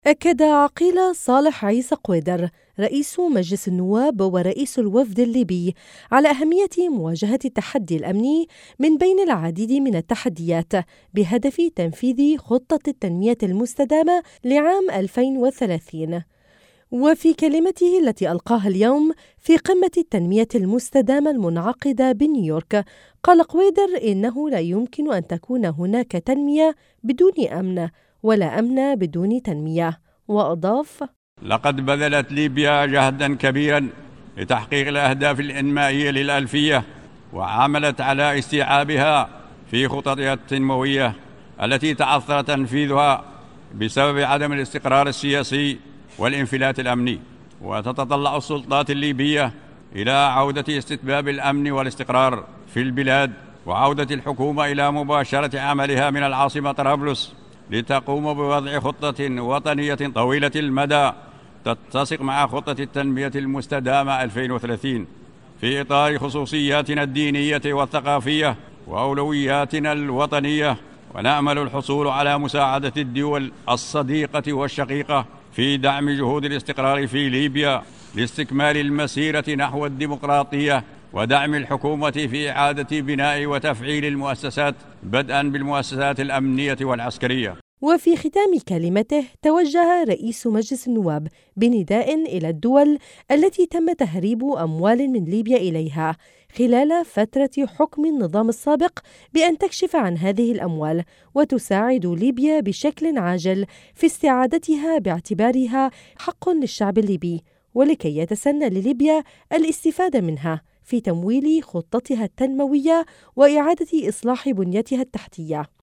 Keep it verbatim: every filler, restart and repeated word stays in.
أكد عقيل صالح عيسى قويدر رئيس مجلس النواب ورئيس الوفد الليبي على أهمية مواجهة التحدي الأمني من بين العديد من التحديات بهدف تنفيذ خطة التنمية المستدامة لعام ألفين وثلاثين. وفي كلمته التي ألقاها اليوم في قمة التنمية المستدامة المنعقدة بنيويورك، قال قويدر إنه لا يمكن أن تكون هناك تنمية بدون أمن، ولا أمن بدون تنمية. وأضاف: لقد بذلت ليبيا جهدا كبيرا لتحقيق الأهداف الإنمائية للألفية، وعملت على استيعابها في خططها التنموية التي تعثر تنفيذها بسبب عدم الاستقرار السياسي والانفلات الأمني. وتتطلع السلطات الليبية إلى عودة استتباب الأمن والاستقرار في البلاد، وعودة الحكومة إلى مباشرة عملها من العاصمة طرابلس لتقوم بوضع خطة وطنية طويلة المدى تتسق مع خطة التنمية المستدامة ألفين وثلاثين في إطار خصوصياتنا الدينية والثقافية وأولوياتنا الوطنية. ونأمل الحصول على مساعدة الدول الصديقة والشقيقة في دعم جهود الاستقرار في ليبيا لاستكمال المسيرة نحو الديمقراطية، ودعم الحكومة في إعادة بناء وتفعيل المؤسسات بدءا بالمؤسسات الأمنية والعسكرية. وفي ختام كلمته توجه رئيس مجلس النواب بنداء إلى الدول التي تم تهريب أموال من ليبيا إليها خلال فترة حكم النظام السابق بأن تكشف عن هذه الأموال وتساعد ليبيا بشكل عاجل في استعادتها باعتبارها حق للشعب الليبي، ولكي يتسنى لليبيا الاستفادة منها في تمويل خطتها التنموية وإعادة إصلاح بنيتها التحتية.